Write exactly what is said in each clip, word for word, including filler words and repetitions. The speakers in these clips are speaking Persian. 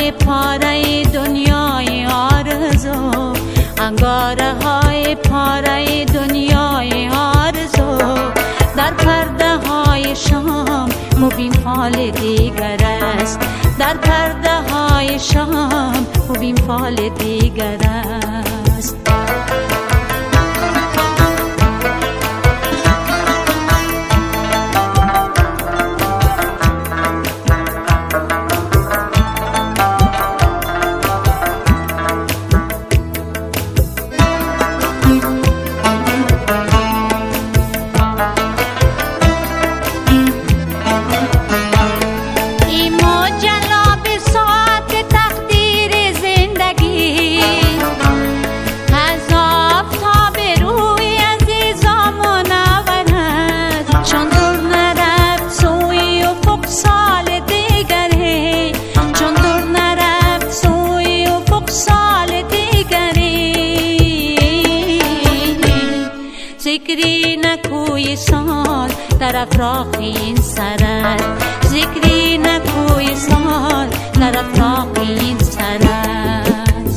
های پاره دنیای آرزو، انگاره های پاره دنیای آرزو، در پرده های شام مبین فال دیگر است، در پرده های شام مبین فال دیگر است. ذکری نکوی سال در افراخ این سرد، ذکری نکوی سال در افراخ این سرد.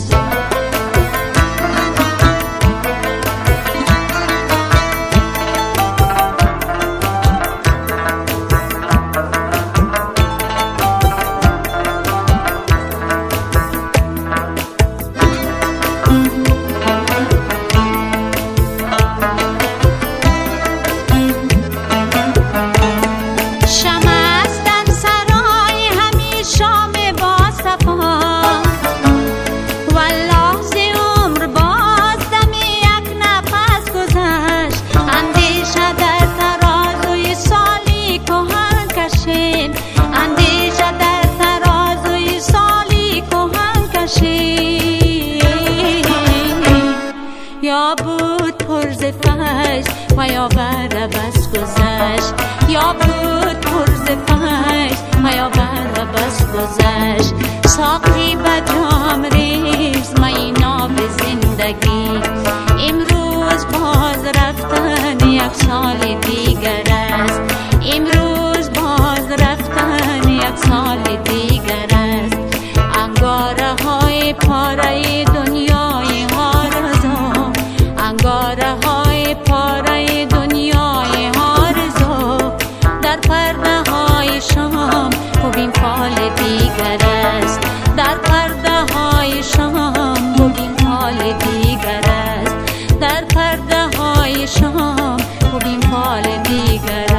یا بود پر ز فیض و یا بر بس گذشت، یا بود پر ز فیض و یا بر بس گذشت. ساقی به جام ریز می ناب زندگی، امروز باز رفتن یک سال دیگر است، امروز باز رفتن یک سال دیگر است. انگاره های پاره دنیای آرزو، انگاره های پاره دنیای آرزو، در پرده های شام ببین فال دیگر است، در پرده های شام ببین فال دیگر است، در پرده های شام ببین فال دیگر است.